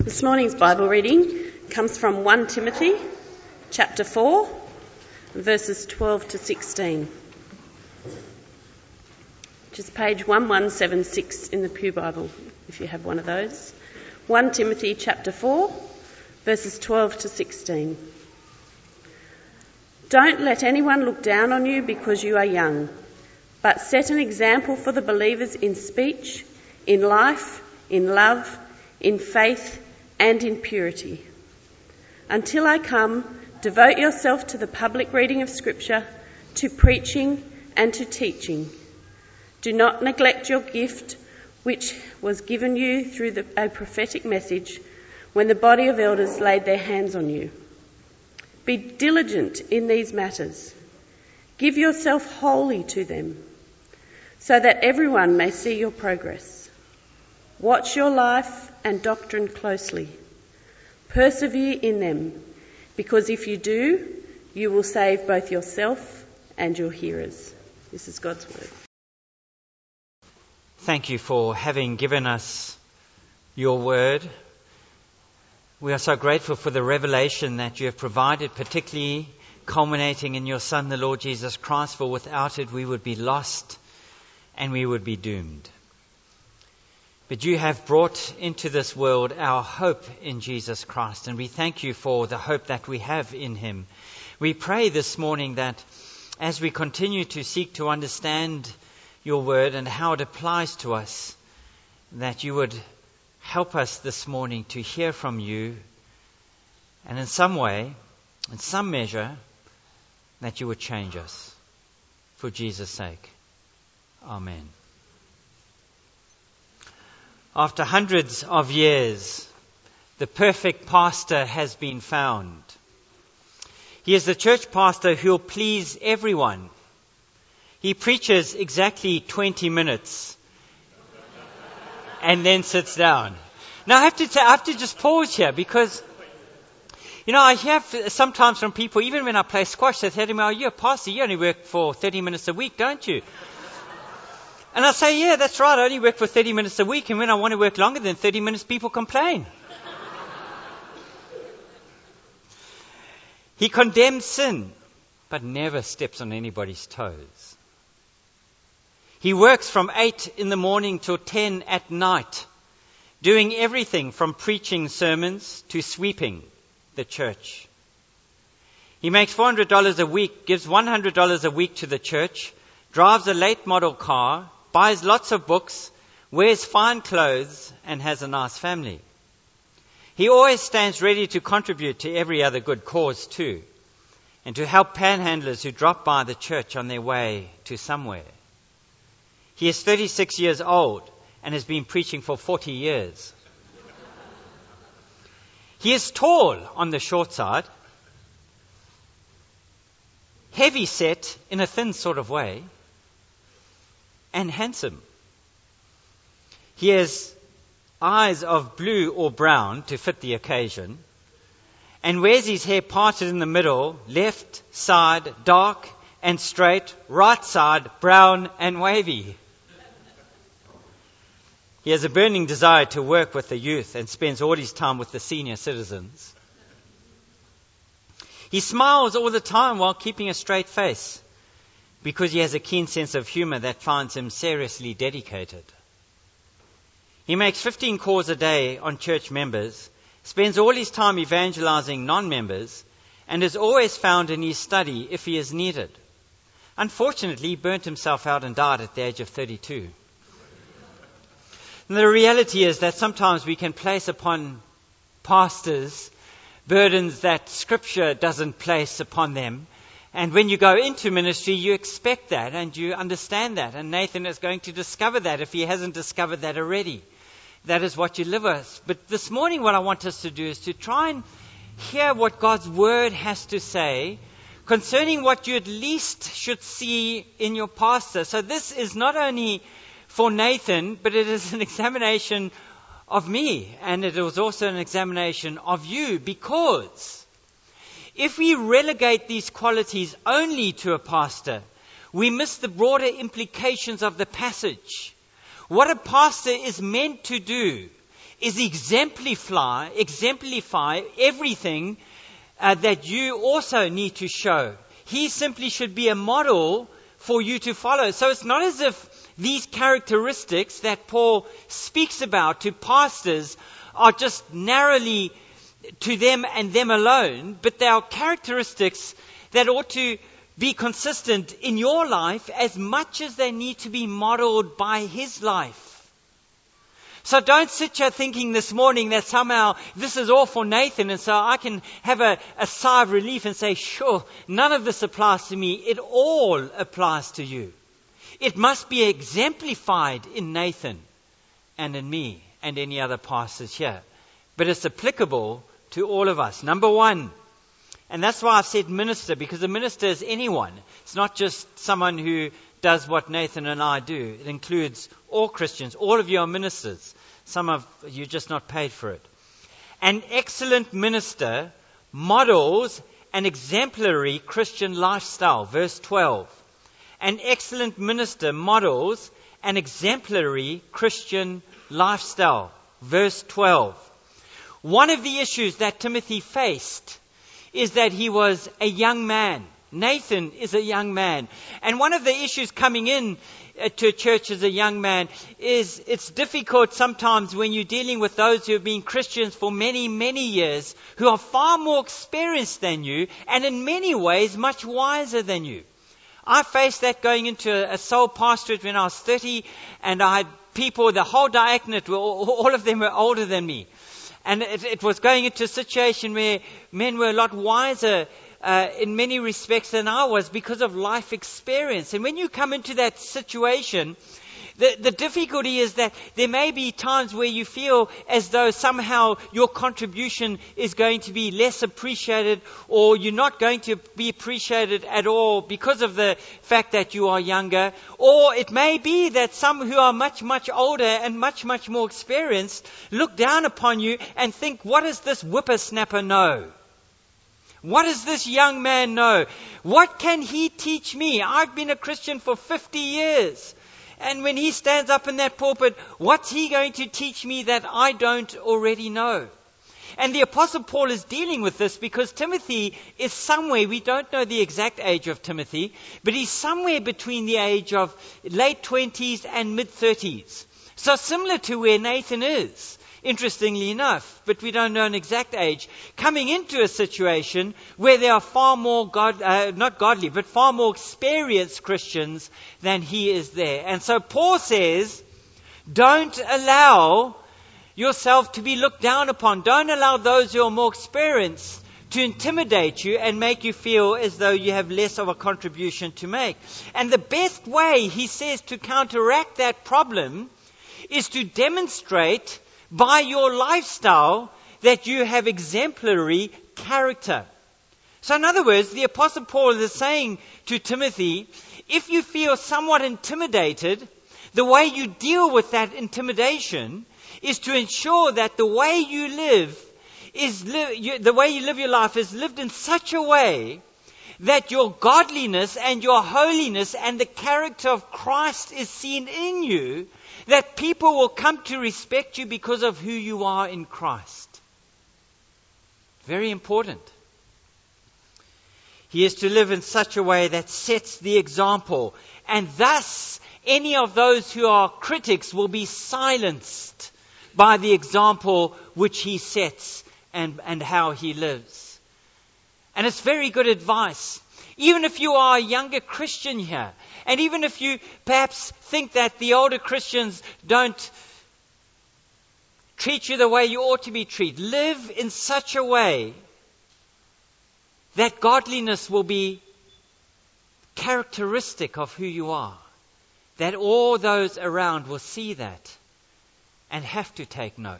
This morning's Bible reading comes from 1 Timothy chapter 4, verses 12 to 16, which is page 1176 in the Pew Bible, if you have one of those. 1 Timothy chapter 4, verses 12 to 16. Don't let anyone look down on you because you are young, but set an example for the believers in speech, in life, in love, in faith, and in purity. Until I come, devote yourself to the public reading of Scripture, to preaching and to teaching. Do not neglect your gift, which was given you through a prophetic message when the body of elders laid their hands on you. Be diligent in these matters. Give yourself wholly to them, so that everyone may see your progress. Watch your life and doctrine closely. Persevere in them, because if you do, you will save both yourself and your hearers. This is God's word. Thank you for having given us your word. We are so grateful for the revelation that you have provided, particularly culminating in your Son, the Lord Jesus Christ, for without it we would be lost and we would be doomed. But you have brought into this world our hope in Jesus Christ, and we thank you for the hope that we have in him. We pray this morning that as we continue to seek to understand your word and how it applies to us, that you would help us this morning to hear from you, and in some way, in some measure, that you would change us for Jesus' sake. Amen. After hundreds of years, the perfect pastor has been found. He is the church pastor who will please everyone. He preaches exactly 20 minutes and then sits down. Now I have to just pause here because, I hear sometimes from people, even when I play squash, they say to me, "Oh, you're a pastor, you only work for 30 minutes a week, don't you?" And I say, yeah, that's right, I only work for 30 minutes a week, and when I want to work longer than 30 minutes, people complain. He condemns sin, but never steps on anybody's toes. He works from 8 in the morning till 10 at night, doing everything from preaching sermons to sweeping the church. He makes $400 a week, gives $100 a week to the church, drives a late model car, buys lots of books, wears fine clothes, and has a nice family. He always stands ready to contribute to every other good cause too, and to help panhandlers who drop by the church on their way to somewhere. He is 36 years old and has been preaching for 40 years. He is tall on the short side, heavy set in a thin sort of way, and handsome. He has eyes of blue or brown to fit the occasion, and wears his hair parted in the middle, left side dark and straight, right side brown and wavy. He has a burning desire to work with the youth and spends all his time with the senior citizens. He smiles all the time while keeping a straight face, because he has a keen sense of humor that finds him seriously dedicated. He makes 15 calls a day on church members, spends all his time evangelizing non-members, and is always found in his study if he is needed. Unfortunately, he burnt himself out and died at the age of 32. And the reality is that sometimes we can place upon pastors burdens that Scripture doesn't place upon them. And when you go into ministry, you expect that and you understand that. And Nathan is going to discover that if he hasn't discovered that already. That is what you live with. But this morning what I want us to do is to try and hear what God's word has to say concerning what you at least should see in your pastor. So this is not only for Nathan, but it is an examination of me. And it was also an examination of you, because if we relegate these qualities only to a pastor, we miss the broader implications of the passage. What a pastor is meant to do is exemplify everything that you also need to show. He simply should be a model for you to follow. So it's not as if these characteristics that Paul speaks about to pastors are just narrowly to them and them alone, but they are characteristics that ought to be consistent in your life as much as they need to be modeled by his life. So don't sit here thinking this morning that somehow this is all for Nathan, and so I can have a sigh of relief and say, sure, none of this applies to me. It all applies to you. It must be exemplified in Nathan and in me and any other pastors here. But it's applicable to all of us. Number one, and that's why I've said minister, because a minister is anyone. It's not just someone who does what Nathan and I do. It includes all Christians. All of you are ministers. Some of you just not paid for it. An excellent minister models an exemplary Christian lifestyle. Verse 12. An excellent minister models an exemplary Christian lifestyle. Verse 12. One of the issues that Timothy faced is that he was a young man. Nathan is a young man. And one of the issues coming in to a church as a young man is it's difficult sometimes when you're dealing with those who have been Christians for many, many years, who are far more experienced than you and in many ways much wiser than you. I faced that going into a soul pastorate when I was 30, and I had people, the whole diaconate, all of them were older than me. And it was going into a situation where men were a lot wiser in many respects than I was because of life experience. And when you come into that situation, the difficulty is that there may be times where you feel as though somehow your contribution is going to be less appreciated, or you're not going to be appreciated at all because of the fact that you are younger. Or it may be that some who are much, much older and much, much more experienced look down upon you and think, what does this whippersnapper know? What does this young man know? What can he teach me? I've been a Christian for 50 years. And when he stands up in that pulpit, what's he going to teach me that I don't already know? And the Apostle Paul is dealing with this because Timothy is somewhere, we don't know the exact age of Timothy, but he's somewhere between the age of late 20s and mid 30s. So similar to where Nathan is, interestingly enough, but we don't know an exact age, coming into a situation where there are far more not godly, but far more experienced Christians than he is there. And so Paul says, don't allow yourself to be looked down upon. Don't allow those who are more experienced to intimidate you and make you feel as though you have less of a contribution to make. And the best way, he says, to counteract that problem is to demonstrate by your lifestyle that you have exemplary character. So in other words, the Apostle Paul is saying to Timothy, if you feel somewhat intimidated, the way you deal with that intimidation is to ensure that the way you live your life is lived in such a way that your godliness and your holiness and the character of Christ is seen in you, that people will come to respect you because of who you are in Christ. Very important. He is to live in such a way that sets the example, and thus any of those who are critics will be silenced by the example which he sets and how he lives. And it's very good advice. Even if you are a younger Christian here, and even if you perhaps think that the older Christians don't treat you the way you ought to be treated, live in such a way that godliness will be characteristic of who you are, that all those around will see that and have to take note.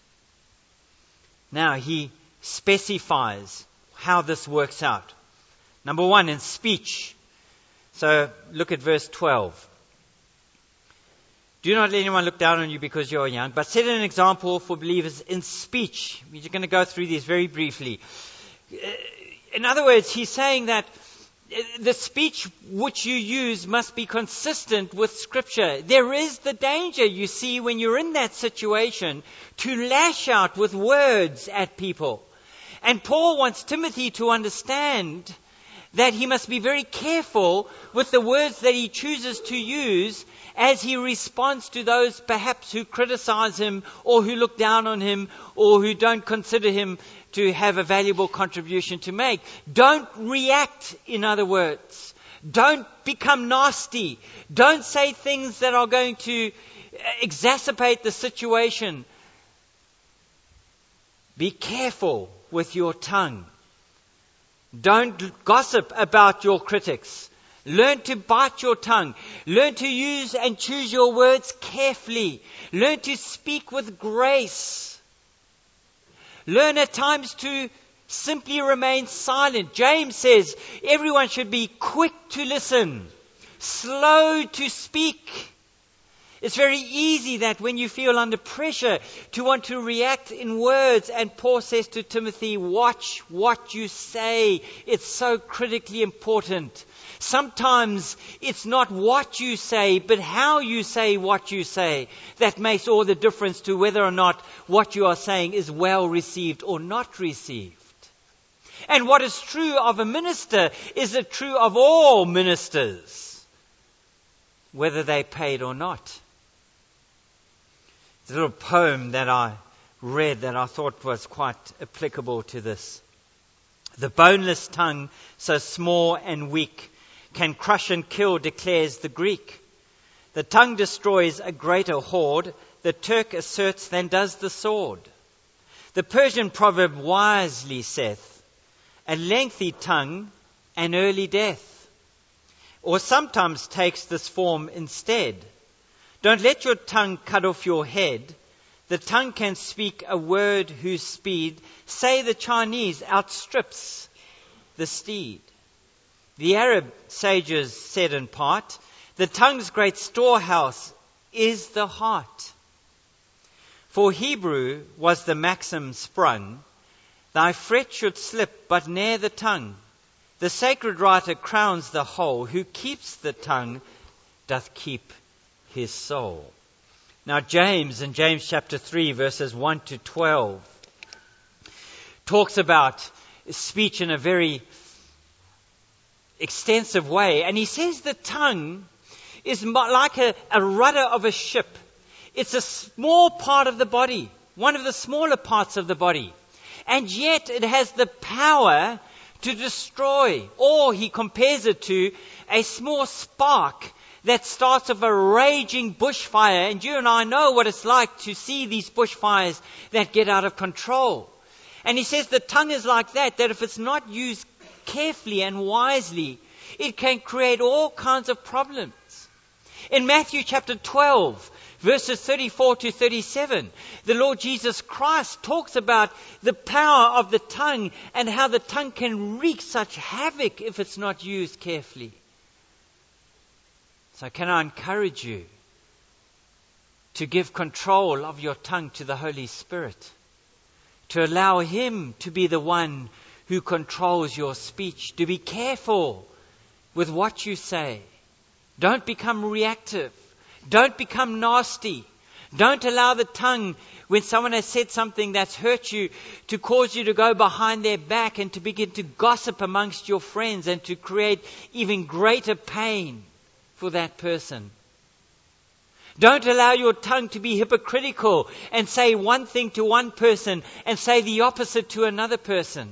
Now he specifies how this works out. Number one, in speech. So look at verse 12. Do not let anyone look down on you because you are young, but set an example for believers in speech. We're going to go through these very briefly. In other words, he's saying that the speech which you use must be consistent with Scripture. There is the danger, you see, when you're in that situation, to lash out with words at people. And Paul wants Timothy to understand that he must be very careful with the words that he chooses to use as he responds to those perhaps who criticize him or who look down on him or who don't consider him to have a valuable contribution to make. Don't react, in other words. Don't become nasty. Don't say things that are going to exacerbate the situation. Be careful with your tongue. Don't gossip about your critics. Learn to bite your tongue. Learn to use and choose your words carefully. Learn to speak with grace. Learn at times to simply remain silent. James says everyone should be quick to listen, slow to speak. It's very easy that when you feel under pressure to want to react in words. And Paul says to Timothy, watch what you say. It's so critically important. Sometimes it's not what you say, but how you say what you say that makes all the difference to whether or not what you are saying is well received or not received. And what is true of a minister is true of all ministers, whether they paid or not. There's a little poem that I read that I thought was quite applicable to this. The boneless tongue, so small and weak, can crush and kill, declares the Greek. The tongue destroys a greater horde, the Turk asserts, than does the sword. The Persian proverb wisely saith, a lengthy tongue, an early death. Or sometimes takes this form instead. Don't let your tongue cut off your head. The tongue can speak a word whose speed, say the Chinese, outstrips the steed. The Arab sages said in part, the tongue's great storehouse is the heart. For Hebrew was the maxim sprung, thy fret should slip but ne'er the tongue. The sacred writer crowns the whole, who keeps the tongue doth keep his soul. Now James, in James chapter 3, verses 1 to 12, talks about speech in a very extensive way. And he says the tongue is like a rudder of a ship. It's a small part of the body, one of the smaller parts of the body. And yet it has the power to destroy. Or he compares it to a small spark that starts of a raging bushfire. And you and I know what it's like to see these bushfires that get out of control. And he says the tongue is like that if it's not used carefully and wisely, it can create all kinds of problems. In Matthew chapter 12, verses 34 to 37, the Lord Jesus Christ talks about the power of the tongue and how the tongue can wreak such havoc if it's not used carefully. So can I encourage you to give control of your tongue to the Holy Spirit, to allow Him to be the one who controls your speech, to be careful with what you say. Don't become reactive. Don't become nasty. Don't allow the tongue, when someone has said something that's hurt you, to cause you to go behind their back and to begin to gossip amongst your friends and to create even greater pain for that person. Don't allow your tongue to be hypocritical and say one thing to one person and say the opposite to another person.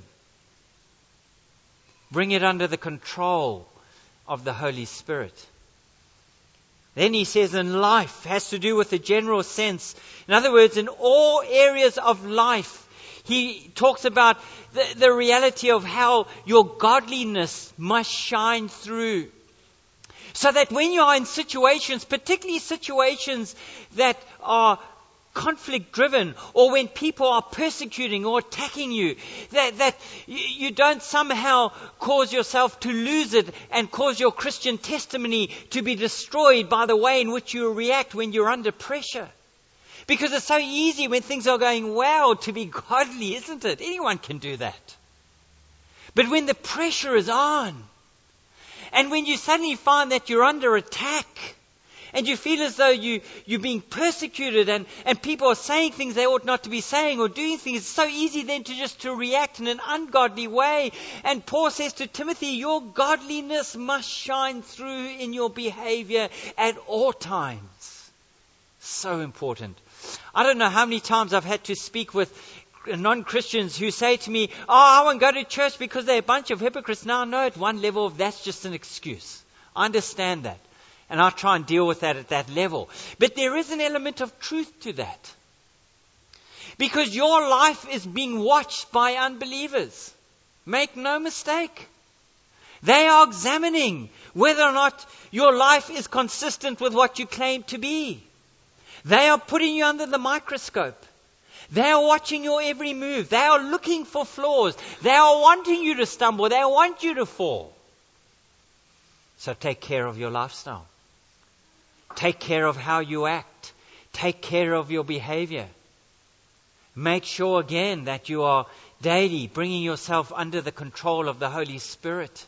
Bring it under the control of the Holy Spirit. Then he says in life has to do with the general sense. In other words, in all areas of life, he talks about the reality of how your godliness must shine through. So that when you are in situations, particularly situations that are conflict driven, or when people are persecuting or attacking you, that you don't somehow cause yourself to lose it and cause your Christian testimony to be destroyed by the way in which you react when you're under pressure. Because it's so easy when things are going well to be godly, isn't it? Anyone can do that. But when the pressure is on, And when you suddenly find that you're under attack, and you feel as though you're being persecuted and people are saying things they ought not to be saying or doing things, it's so easy then to react in an ungodly way. And Paul says to Timothy, your godliness must shine through in your behavior at all times. So important. I don't know how many times I've had to speak with non-Christians who say to me, I won't go to church because they're a bunch of hypocrites. Now I know at one level that's just an excuse. I understand that. And I try and deal with that at that level. But there is an element of truth to that. Because your life is being watched by unbelievers. Make no mistake. They are examining whether or not your life is consistent with what you claim to be. They are putting you under the microscope. They are watching your every move. They are looking for flaws. They are wanting you to stumble. They want you to fall. So take care of your lifestyle. Take care of how you act. Take care of your behavior. Make sure again that you are daily bringing yourself under the control of the Holy Spirit.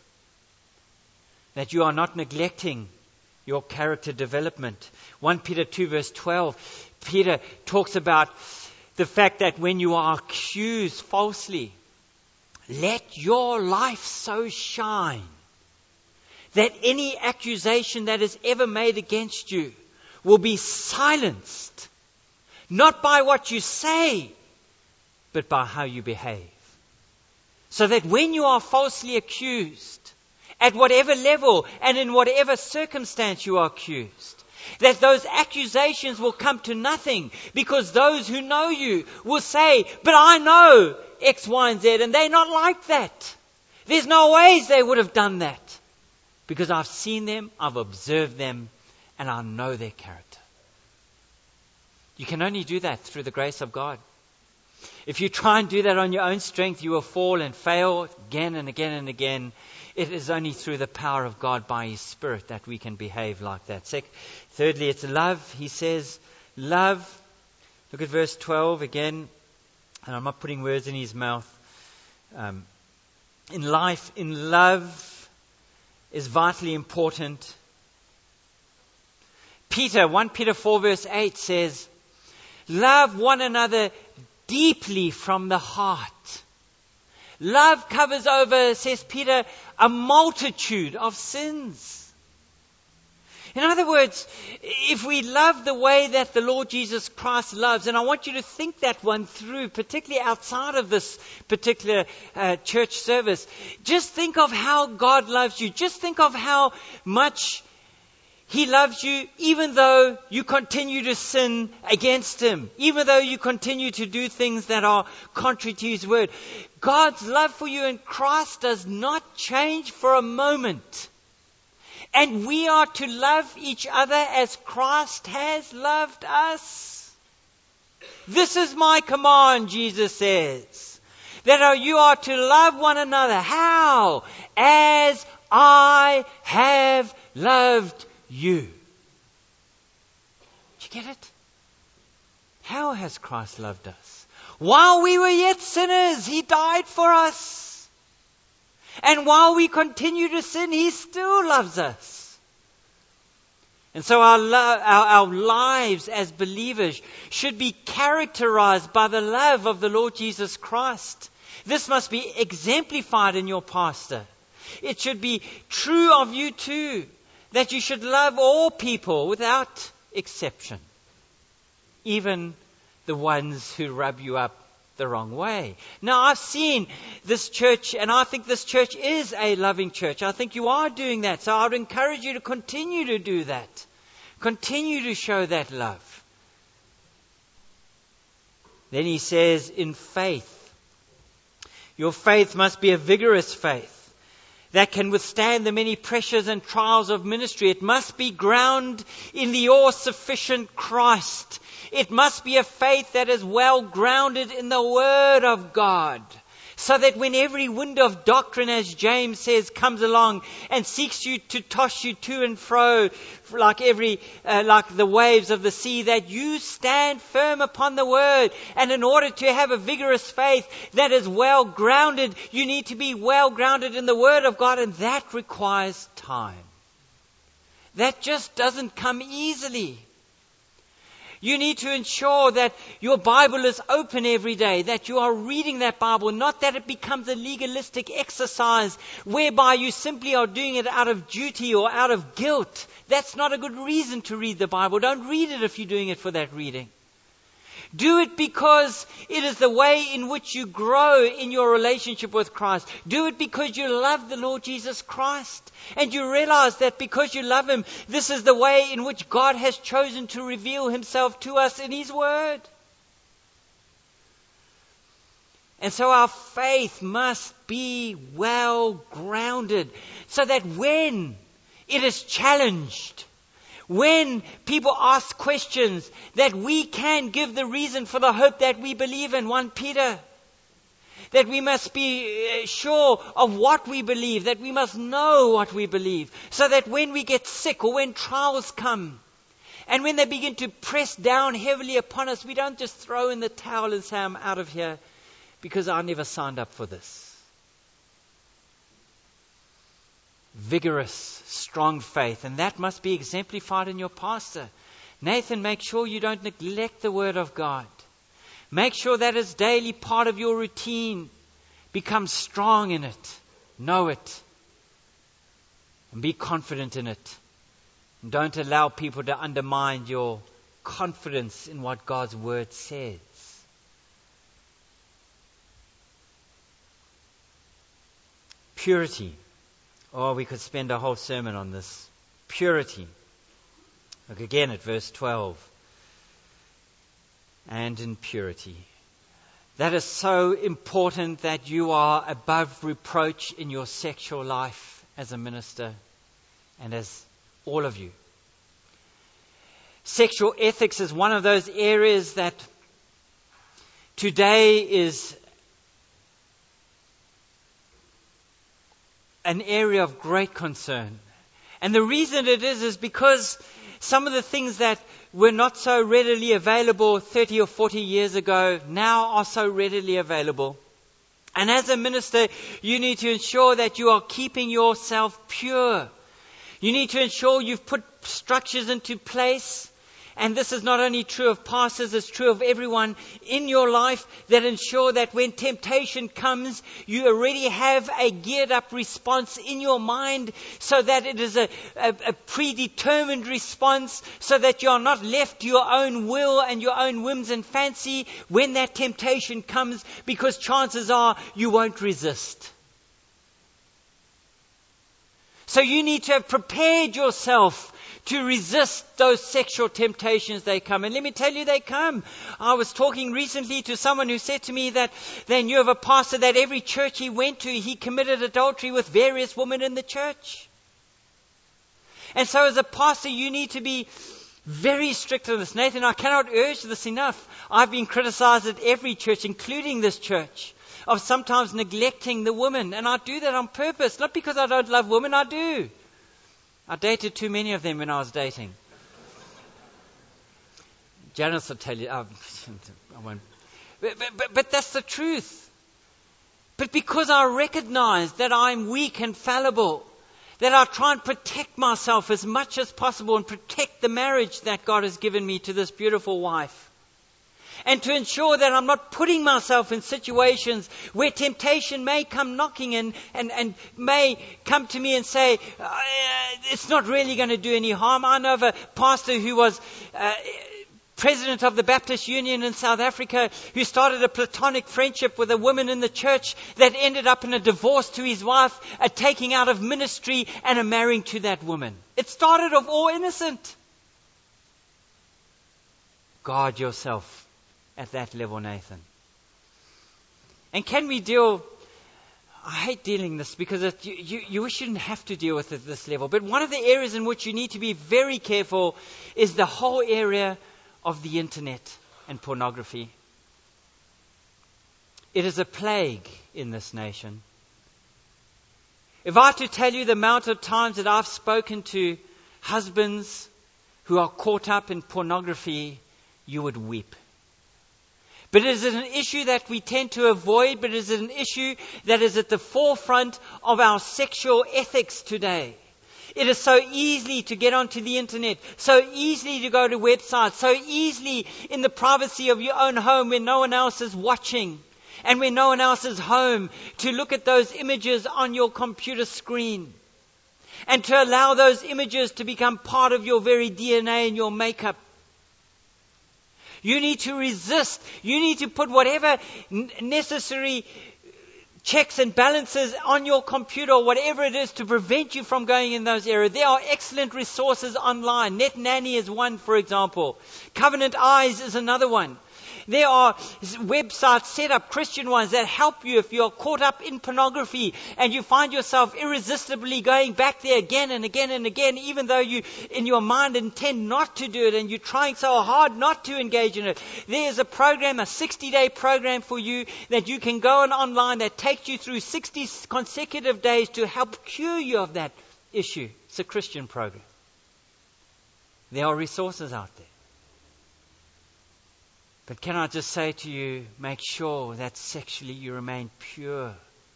That you are not neglecting your character development. 1 Peter 2 verse 12, Peter talks about the fact that when you are accused falsely, let your life so shine that any accusation that is ever made against you will be silenced, not by what you say, but by how you behave. So that when you are falsely accused, at whatever level and in whatever circumstance you are accused, that those accusations will come to nothing, because those who know you will say, but I know X, Y, and Z, and they're not like that. There's no ways they would have done that. Because I've seen them, I've observed them, and I know their character. You can only do that through the grace of God. If you try and do that on your own strength, you will fall and fail again and again and again. It is only through the power of God by His Spirit that we can behave like that. Thirdly, it's love. He says, love. Look at verse 12 again. And I'm not putting words in his mouth. In love is vitally important. 1 Peter 4 verse 8 says, love one another deeply from the heart. Love covers over, says Peter, a multitude of sins. In other words, if we love the way that the Lord Jesus Christ loves, and I want you to think that one through, particularly outside of this particular church service, just think of how God loves you. Just think of how much He loves you, even though you continue to sin against Him, even though you continue to do things that are contrary to His word. God's love for you in Christ does not change for a moment. And we are to love each other as Christ has loved us. This is my command, Jesus says, that you are to love one another. How? As I have loved you. Did you get it? How has Christ loved us? While we were yet sinners, He died for us. And while we continue to sin, He still loves us. And so our lives as believers should be characterized by the love of the Lord Jesus Christ. This must be exemplified in your pastor. It should be true of you too, that you should love all people without exception, even the ones who rub you up the wrong way. Now, I've seen this church, and I think this church is a loving church. I think you are doing that. So I would encourage you to continue to do that. Continue to show that love. Then he says, in faith. Your faith must be a vigorous faith that can withstand the many pressures and trials of ministry. It must be grounded in the all-sufficient Christ. It must be a faith that is well grounded in the Word of God, So that when every wind of doctrine, as James says, comes along and seeks you to toss you to and fro like the waves of the sea, that you stand firm upon the word. And in order to have a vigorous faith that is well grounded, you need to be well grounded in the word of God, and that requires time. That just doesn't come easily. You need to ensure that your Bible is open every day, that you are reading that Bible, not that it becomes a legalistic exercise whereby you simply are doing it out of duty or out of guilt. That's not a good reason to read the Bible. Don't read it if you're doing it for that reading. Do it because it is the way in which you grow in your relationship with Christ. Do it because you love the Lord Jesus Christ. And you realize that because you love Him, this is the way in which God has chosen to reveal Himself to us in His Word. And so our faith must be well grounded, so that when it is challenged, when people ask questions, that we can give the reason for the hope that we believe in. 1 Peter. That we must be sure of what we believe, that we must know what we believe, so that when we get sick or when trials come, and when they begin to press down heavily upon us, we don't just throw in the towel and say, I'm out of here because I never signed up for this. Vigorous, strong faith, and that must be exemplified in your pastor. Nathan, make sure you don't neglect the Word of God. Make sure that is daily part of your routine. Become strong in it. Know it. And be confident in it. And don't allow people to undermine your confidence in what God's Word says. Purity. Oh, we could spend a whole sermon on this. Purity. Look again at verse 12. And in purity. That is so important, that you are above reproach in your sexual life as a minister and as all of you. Sexual ethics is one of those areas that today is an area of great concern. And the reason it is because some of the things that were not so readily available 30 or 40 years ago now are so readily available. And as a minister, you need to ensure that you are keeping yourself pure. You need to ensure you've put structures into place. And this is not only true of pastors, it's true of everyone in your life, that ensure that when temptation comes, you already have a geared up response in your mind, so that it is a predetermined response, so that you are not left to your own will and your own whims and fancy when that temptation comes, because chances are you won't resist. So you need to have prepared yourself to resist those sexual temptations. They come. And let me tell you, they come. I was talking recently to someone who said to me that they knew of a pastor that every church he went to, he committed adultery with various women in the church. And so as a pastor, you need to be very strict on this. Nathan, I cannot urge this enough. I've been criticized at every church, including this church, of sometimes neglecting the women. And I do that on purpose, not because I don't love women, I do. I dated too many of them when I was dating. Janice will tell you, I won't. But that's the truth. But because I recognize that I'm weak and fallible, that I try and protect myself as much as possible and protect the marriage that God has given me to this beautiful wife. And to ensure that I'm not putting myself in situations where temptation may come knocking and may come to me and say, it's not really going to do any harm. I know of a pastor who was president of the Baptist Union in South Africa, who started a platonic friendship with a woman in the church that ended up in a divorce to his wife, a taking out of ministry, and a marrying to that woman. It started off all innocent. Guard yourself at that level, Nathan. And can we deal... I hate dealing this because you shouldn't have to deal with it at this level. But one of the areas in which you need to be very careful is the whole area of the internet and pornography. It is a plague in this nation. If I were to tell you the amount of times that I've spoken to husbands who are caught up in pornography, you would weep. But is it an issue that we tend to avoid? But is it an issue that is at the forefront of our sexual ethics today? It is so easy to get onto the internet, so easily to go to websites, so easily in the privacy of your own home when no one else is watching and when no one else is home, to look at those images on your computer screen and to allow those images to become part of your very DNA and your makeup. You need to resist. You need to put whatever necessary checks and balances on your computer or whatever it is to prevent you from going in those areas. There are excellent resources online. Net Nanny is one, for example. Covenant Eyes is another one. There are websites set up, Christian ones, that help you if you're caught up in pornography and you find yourself irresistibly going back there again and again and again, even though you in your mind intend not to do it and you're trying so hard not to engage in it. There's a program, a 60-day program for you that you can go on online that takes you through 60 consecutive days to help cure you of that issue. It's a Christian program. There are resources out there. But can I just say to you, make sure that sexually you remain pure.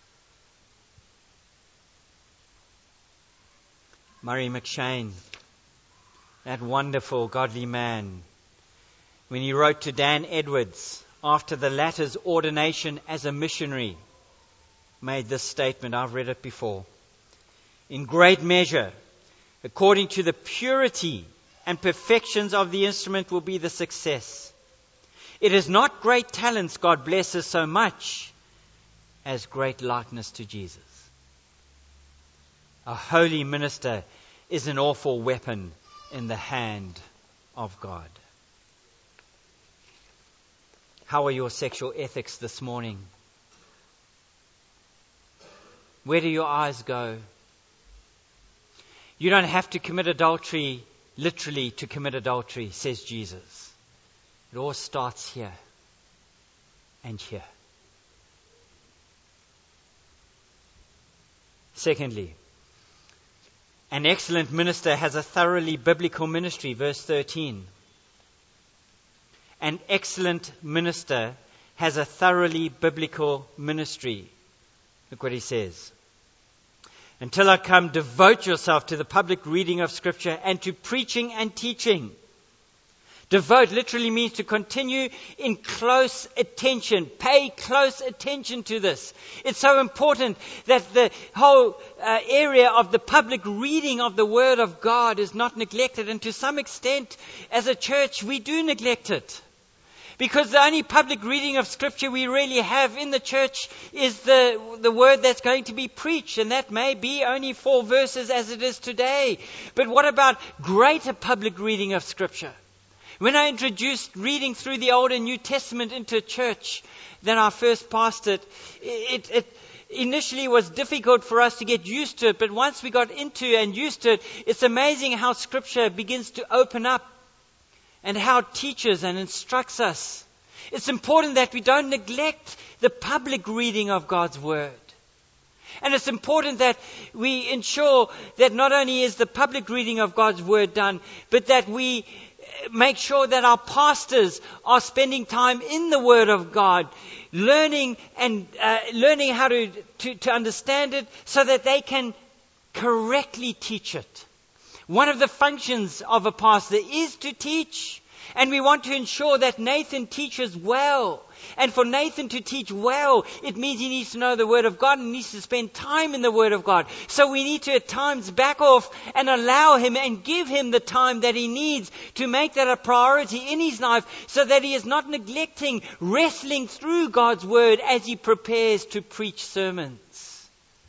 Murray McShane, that wonderful godly man, when he wrote to Dan Edwards after the latter's ordination as a missionary, made this statement. I've read it before. In great measure, according to the purity and perfections of the instrument will be the success. It is not great talents God blesses so much as great likeness to Jesus. A holy minister is an awful weapon in the hand of God. How are your sexual ethics this morning? Where do your eyes go? You don't have to commit adultery literally to commit adultery, says Jesus. It all starts here and here. Secondly, an excellent minister has a thoroughly biblical ministry, verse 13. An excellent minister has a thoroughly biblical ministry. Look what he says. Until I come, devote yourself to the public reading of Scripture and to preaching and teaching. Devote literally means to continue in close attention. Pay close attention to this. It's so important that the whole area of the public reading of the Word of God is not neglected. And to some extent, as a church, we do neglect it. Because the only public reading of Scripture we really have in the church is the word that's going to be preached. And that may be only 4 verses as it is today. But what about greater public reading of Scripture? When I introduced reading through the Old and New Testament into church, then I first pastored, it initially was difficult for us to get used to it. But once we got into and used to it, it's amazing how Scripture begins to open up and how it teaches and instructs us. It's important that we don't neglect the public reading of God's Word. And it's important that we ensure that not only is the public reading of God's Word done, but that we make sure that our pastors are spending time in the Word of God, learning how to understand it so that they can correctly teach it. One of the functions of a pastor is to teach. And we want to ensure that Nathan teaches well. And for Nathan to teach well, it means he needs to know the Word of God and needs to spend time in the Word of God. So we need to at times back off and allow him and give him the time that he needs to make that a priority in his life so that he is not neglecting wrestling through God's Word as he prepares to preach sermons.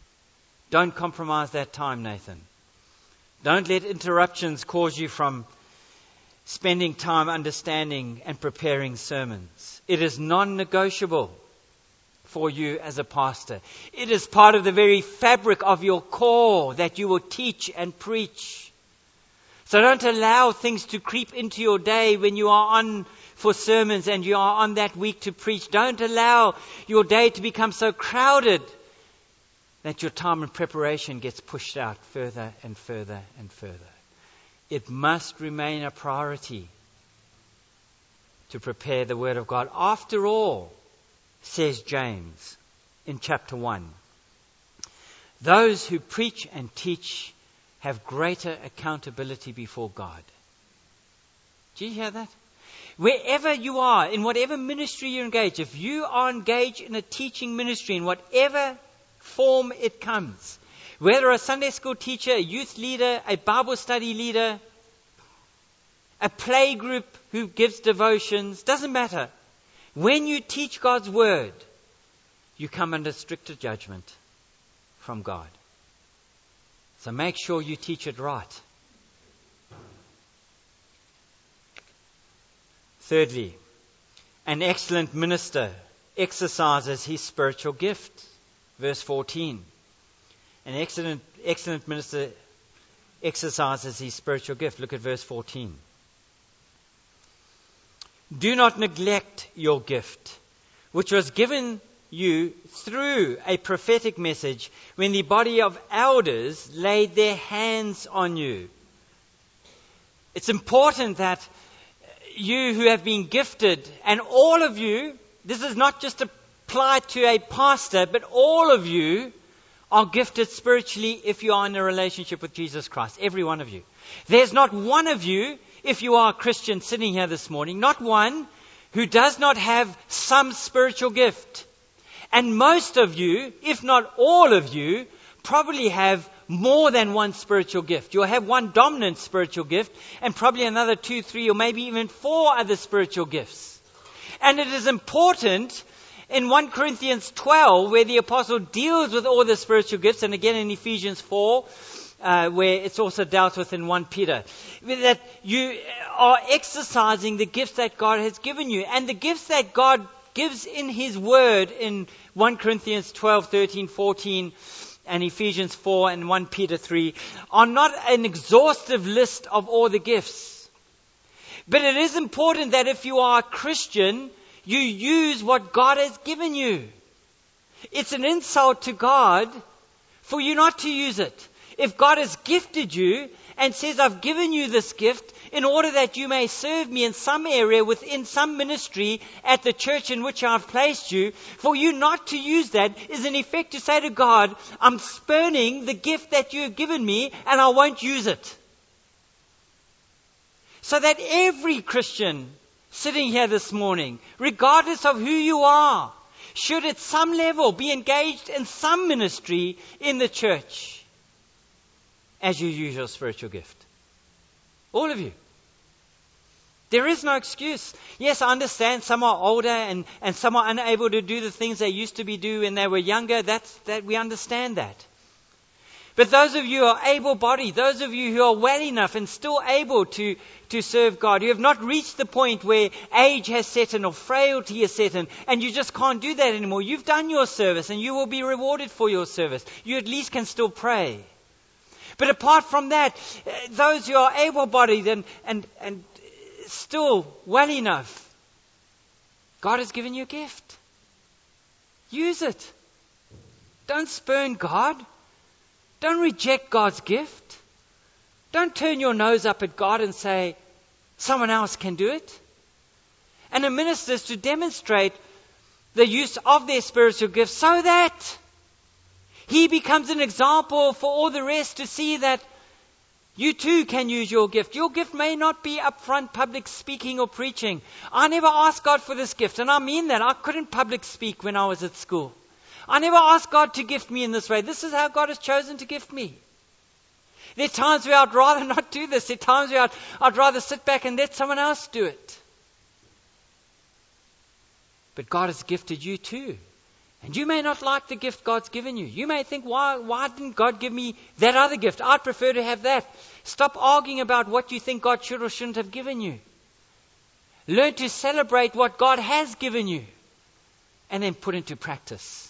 Don't compromise that time, Nathan. Don't let interruptions cause you from spending time understanding and preparing sermons. It is non-negotiable for you as a pastor. It is part of the very fabric of your core that you will teach and preach. So don't allow things to creep into your day when you are on for sermons and you are on that week to preach. Don't allow your day to become so crowded that your time in preparation gets pushed out further and further and further. It must remain a priority to prepare the Word of God. After all, says James in chapter 1, those who preach and teach have greater accountability before God. Do you hear that? Wherever you are, in whatever ministry you engage, if you are engaged in a teaching ministry, in whatever form it comes, whether a Sunday school teacher, a youth leader, a Bible study leader, a play group who gives devotions, doesn't matter. When you teach God's word, you come under stricter judgment from God. So make sure you teach it right. Thirdly, an excellent minister exercises his spiritual gift. Verse 14. An excellent minister exercises his spiritual gift. Look at verse 14. Do not neglect your gift, which was given you through a prophetic message when the body of elders laid their hands on you. It's important that you who have been gifted, and all of you, this is not just applied to a pastor, but all of you are gifted spiritually if you are in a relationship with Jesus Christ. Every one of you. There's not one of you, if you are a Christian sitting here this morning, not one who does not have some spiritual gift. And most of you, if not all of you, probably have more than one spiritual gift. You'll have one dominant spiritual gift and probably another 2, 3, or maybe even 4 other spiritual gifts. And it is important in 1 Corinthians 12, where the apostle deals with all the spiritual gifts, and again in Ephesians 4, where it's also dealt with in 1 Peter, that you are exercising the gifts that God has given you. And the gifts that God gives in His Word in 1 Corinthians 12, 13, 14, and Ephesians 4 and 1 Peter 3 are not an exhaustive list of all the gifts. But it is important that if you are a Christian, you use what God has given you. It's an insult to God for you not to use it. If God has gifted you and says, I've given you this gift in order that you may serve me in some area within some ministry at the church in which I've placed you, for you not to use that is in effect to say to God, I'm spurning the gift that you have given me and I won't use it. So that every Christian sitting here this morning, regardless of who you are, should at some level be engaged in some ministry in the church as you use your spiritual gift. All of you. There is no excuse. Yes, I understand some are older and some are unable to do the things they used to be doing when they were younger. That we understand that. But those of you who are able-bodied, those of you who are well enough and still able to serve God, you have not reached the point where age has set in or frailty has set in, and you just can't do that anymore. You've done your service and you will be rewarded for your service. You at least can still pray. But apart from that, those who are able-bodied and still well enough, God has given you a gift. Use it. Don't spurn God. Don't reject God's gift. Don't turn your nose up at God and say, someone else can do it. And a minister is to demonstrate the use of their spiritual gifts so that he becomes an example for all the rest to see that you too can use your gift. Your gift may not be upfront public speaking or preaching. I never asked God for this gift, and I mean that. I couldn't public speak when I was at school. I never asked God to gift me in this way. This is how God has chosen to gift me. There are times where I'd rather not do this. There are times where I'd rather sit back and let someone else do it. But God has gifted you too. And you may not like the gift God's given you. You may think, why didn't God give me that other gift? I'd prefer to have that. Stop arguing about what you think God should or shouldn't have given you. Learn to celebrate what God has given you and then put into practice.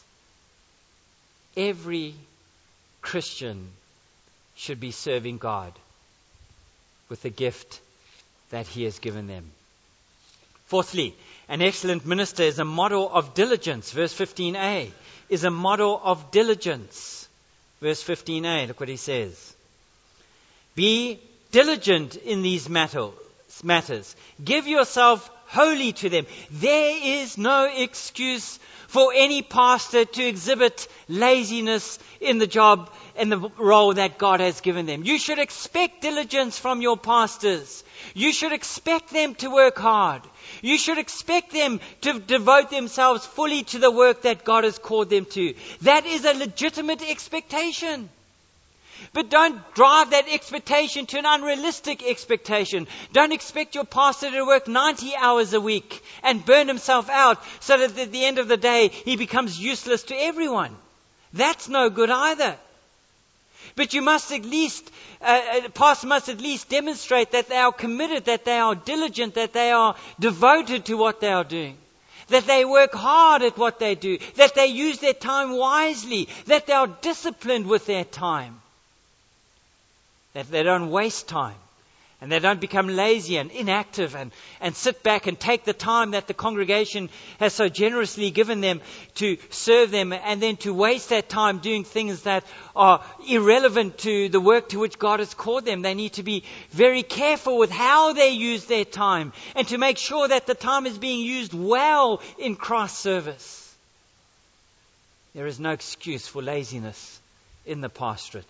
Every Christian should be serving God with the gift that he has given them. Fourthly, an excellent minister is a model of diligence. Verse 15a is a model of diligence. Verse 15a, look what he says. Be diligent in these matters. Give yourself wholly to them. There is no excuse for any pastor to exhibit laziness in the job and the role that God has given them. You should expect diligence from your pastors. You should expect them to work hard. You should expect them to devote themselves fully to the work that God has called them to. That is a legitimate expectation. But don't drive that expectation to an unrealistic expectation. Don't expect your pastor to work 90 hours a week and burn himself out so that at the end of the day he becomes useless to everyone. That's no good either. But you must at least, pastor must at least demonstrate that they are committed, that they are diligent, that they are devoted to what they are doing. That they work hard at what they do, that they use their time wisely, that they are disciplined with their time. That they don't waste time and they don't become lazy and inactive and sit back and take the time that the congregation has so generously given them to serve them and then to waste that time doing things that are irrelevant to the work to which God has called them. They need to be very careful with how they use their time and to make sure that the time is being used well in Christ's service. There is no excuse for laziness in the pastorate.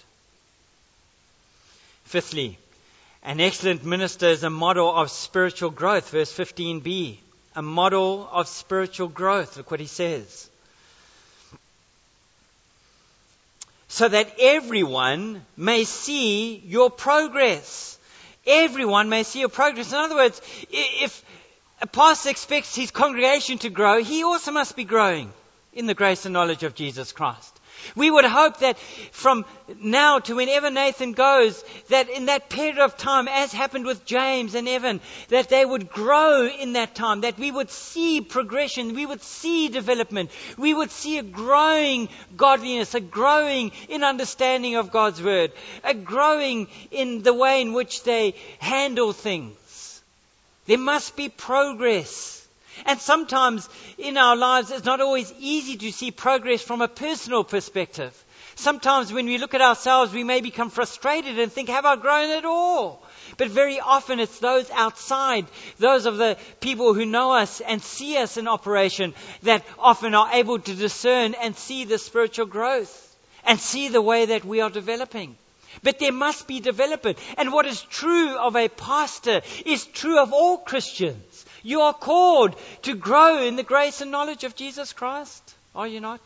Fifthly, an excellent minister is a model of spiritual growth. Verse 15b, a model of spiritual growth. Look what he says. So that everyone may see your progress. Everyone may see your progress. In other words, if a pastor expects his congregation to grow, he also must be growing in the grace and knowledge of Jesus Christ. We would hope that from now to whenever Nathan goes, that in that period of time, as happened with James and Evan, that they would grow in that time, that we would see progression, we would see development, we would see a growing godliness, a growing in understanding of God's word, a growing in the way in which they handle things. There must be progress. And sometimes in our lives, it's not always easy to see progress from a personal perspective. Sometimes when we look at ourselves, we may become frustrated and think, have I grown at all? But very often it's those outside, those of the people who know us and see us in operation, that often are able to discern and see the spiritual growth and see the way that we are developing. But there must be development. And what is true of a pastor is true of all Christians. You are called to grow in the grace and knowledge of Jesus Christ. Are you not?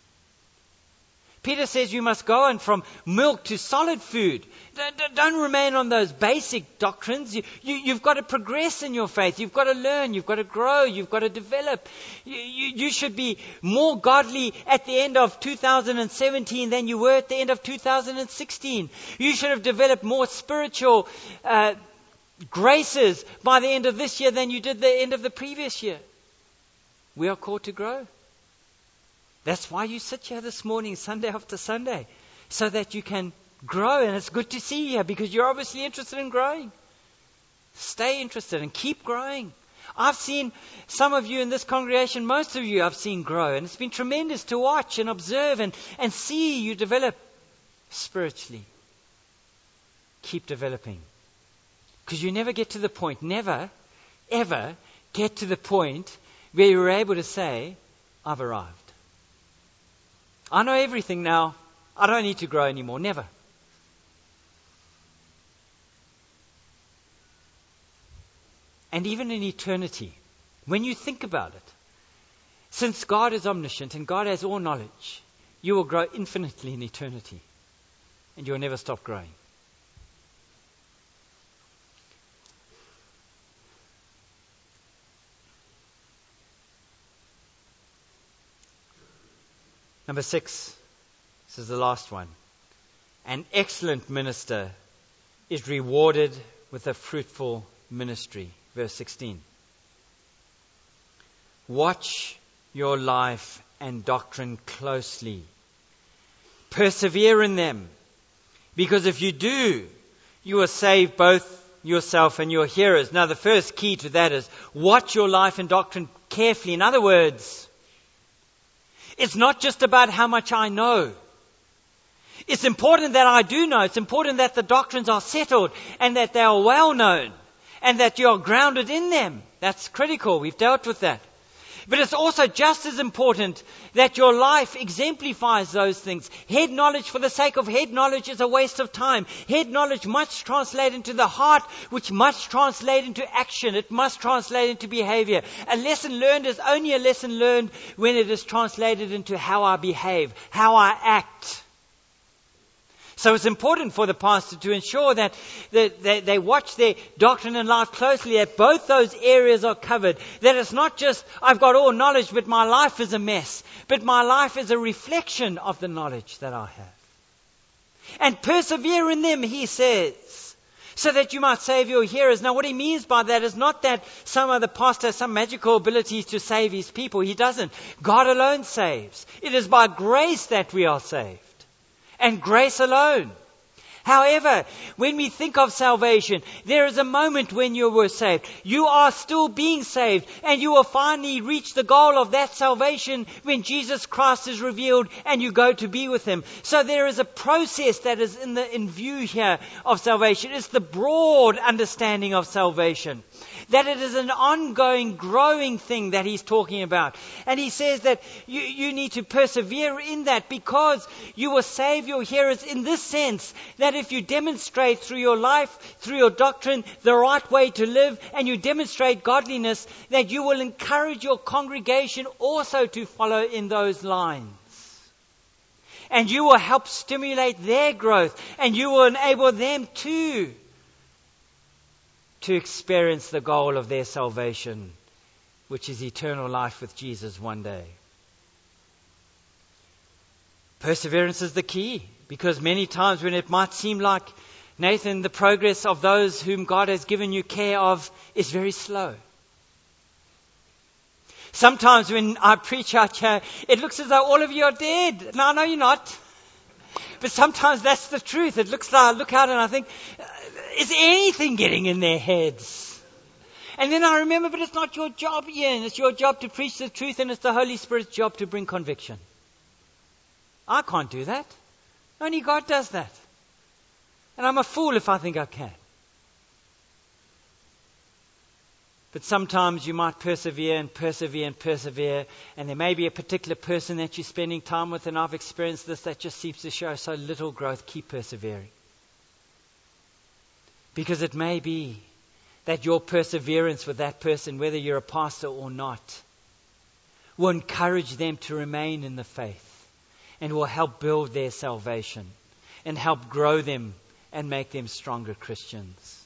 Peter says you must go on from milk to solid food. Don't remain on those basic doctrines. You've got to progress in your faith. You've got to learn. You've got to grow. You've got to develop. You should be more godly at the end of 2017 than you were at the end of 2016. You should have developed more spiritual graces by the end of this year than you did the end of the previous year. We are called to grow. That's why you sit here this morning, Sunday after Sunday, so that you can grow. And it's good to see you here because you're obviously interested in growing. Stay interested and keep growing. I've seen some of you in this congregation, most of you I've seen grow. And it's been tremendous to watch and observe and see you develop spiritually. Keep developing. Because you never get to the point, never, ever get to the point where you're able to say, I've arrived. I know everything now. I don't need to grow anymore. Never. And even in eternity, when you think about it, since God is omniscient and God has all knowledge, you will grow infinitely in eternity. And you will never stop growing. Number 6, this is the last one. An excellent minister is rewarded with a fruitful ministry. Verse 16. Watch your life and doctrine closely. Persevere in them, because if you do, you will save both yourself and your hearers. Now, the first key to that is watch your life and doctrine carefully. In other words, it's not just about how much I know. It's important that I do know. It's important that the doctrines are settled and that they are well known and that you are grounded in them. That's critical. We've dealt with that. But it's also just as important that your life exemplifies those things. Head knowledge for the sake of head knowledge is a waste of time. Head knowledge must translate into the heart, which must translate into action. It must translate into behavior. A lesson learned is only a lesson learned when it is translated into how I behave, how I act. So it's important for the pastor to ensure that they watch their doctrine and life closely, that both those areas are covered. That it's not just, I've got all knowledge, but my life is a mess. But my life is a reflection of the knowledge that I have. And persevere in them, he says, so that you might save your hearers. Now what he means by that is not that some other pastor has some magical abilities to save his people. He doesn't. God alone saves. It is by grace that we are saved. And grace alone. However, when we think of salvation, there is a moment when you were saved. You are still being saved, and you will finally reach the goal of that salvation when Jesus Christ is revealed and you go to be with Him. So there is a process that is in view here of salvation. It's the broad understanding of salvation. That it is an ongoing, growing thing that he's talking about. And he says that you need to persevere in that because you will save your hearers in this sense that if you demonstrate through your life, through your doctrine, the right way to live, and you demonstrate godliness, that you will encourage your congregation also to follow in those lines. And you will help stimulate their growth, and you will enable them to experience the goal of their salvation, which is eternal life with Jesus one day. Perseverance is the key, because many times when it might seem like, Nathan, the progress of those whom God has given you care of is very slow. Sometimes when I preach out here, it looks as though all of you are dead. No, you're not. But sometimes that's the truth. It looks like I look out and I think, is anything getting in their heads? And then I remember, but it's not your job, Ian. It's your job to preach the truth, and it's the Holy Spirit's job to bring conviction. I can't do that. Only God does that. And I'm a fool if I think I can. But sometimes you might persevere and persevere and persevere, and there may be a particular person that you're spending time with, and I've experienced this, that just seems to show so little growth. Keep persevering. Because it may be that your perseverance with that person, whether you're a pastor or not, will encourage them to remain in the faith and will help build their salvation and help grow them and make them stronger Christians.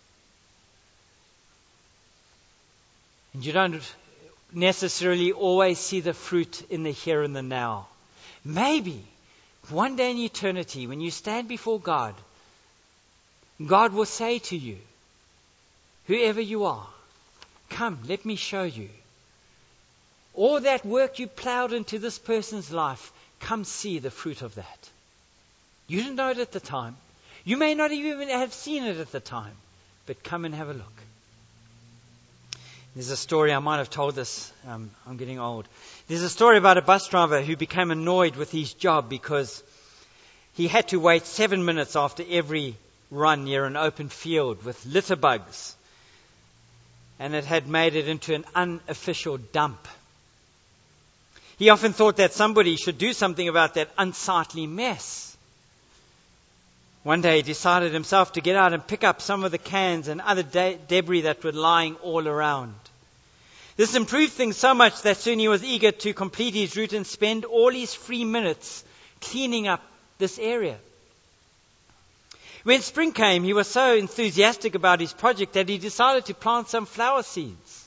And you don't necessarily always see the fruit in the here and the now. Maybe one day in eternity, when you stand before God, God will say to you, whoever you are, come, let me show you. All that work you plowed into this person's life, come see the fruit of that. You didn't know it at the time. You may not even have seen it at the time, but come and have a look. There's a story, I might have told this, I'm getting old. There's a story about a bus driver who became annoyed with his job because he had to wait 7 minutes after every run near an open field with litter bugs, and it had made it into an unofficial dump. He often thought that somebody should do something about that unsightly mess. One day he decided himself to get out and pick up some of the cans and other debris that were lying all around. This improved things so much that soon he was eager to complete his route and spend all his free minutes cleaning up this area. When spring came, he was so enthusiastic about his project that he decided to plant some flower seeds.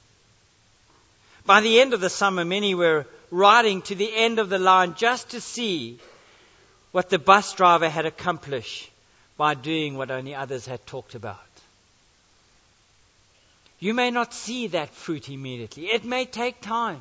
By the end of the summer, many were riding to the end of the line just to see what the bus driver had accomplished by doing what only others had talked about. You may not see that fruit immediately. It may take time.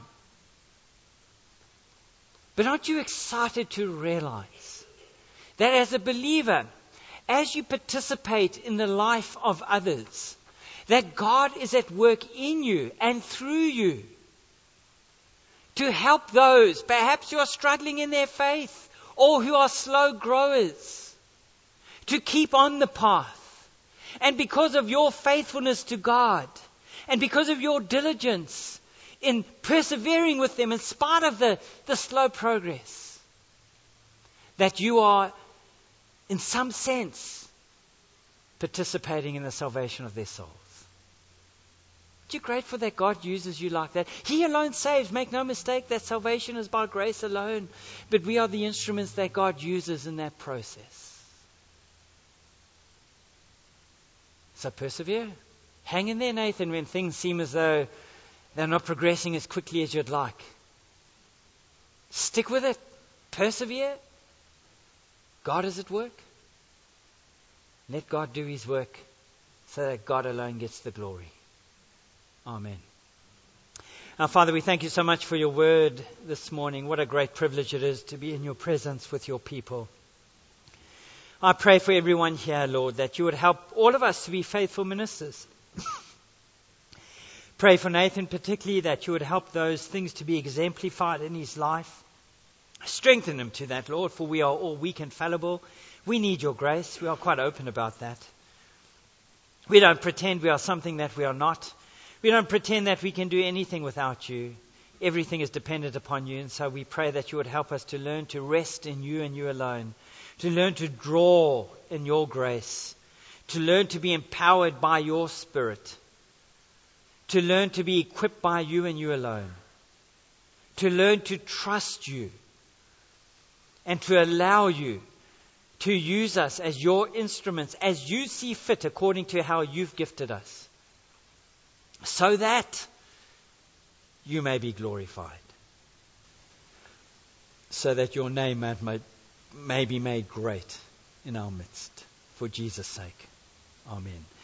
But aren't you excited to realize that as a believer, as you participate in the life of others, that God is at work in you and through you to help those perhaps who are struggling in their faith or who are slow growers to keep on the path. And because of your faithfulness to God and because of your diligence in persevering with them in spite of the slow progress, that you are in some sense participating in the salvation of their souls. Aren't you grateful that God uses you like that? He alone saves. Make no mistake that salvation is by grace alone. But we are the instruments that God uses in that process. So persevere. Hang in there, Nathan, when things seem as though they're not progressing as quickly as you'd like. Stick with it. Persevere. God is at work. Let God do his work so that God alone gets the glory. Amen. Our Father, we thank you so much for your word this morning. What a great privilege it is to be in your presence with your people. I pray for everyone here, Lord, that you would help all of us to be faithful ministers. Pray for Nathan particularly that you would help those things to be exemplified in his life. Strengthen him to that, Lord, for we are all weak and fallible. We need your grace. We are quite open about that. We don't pretend we are something that we are not. We don't pretend that we can do anything without you. Everything is dependent upon you, and so we pray that you would help us to learn to rest in you and you alone, to learn to draw in your grace, to learn to be empowered by your Spirit, to learn to be equipped by you and you alone, to learn to trust you, and to allow you to use us as your instruments, as you see fit according to how you've gifted us, so that you may be glorified, so that your name may be made great in our midst. For Jesus' sake. Amen.